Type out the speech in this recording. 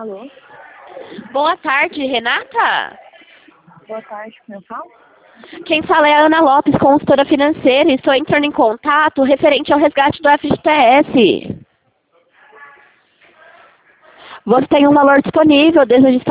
Alô? Boa tarde, Renata. Boa tarde, como eu falo? Quem fala é a Ana Lopes, consultora financeira, e estou entrando em contato referente ao resgate do FGTS. Você tem um valor disponível, deseja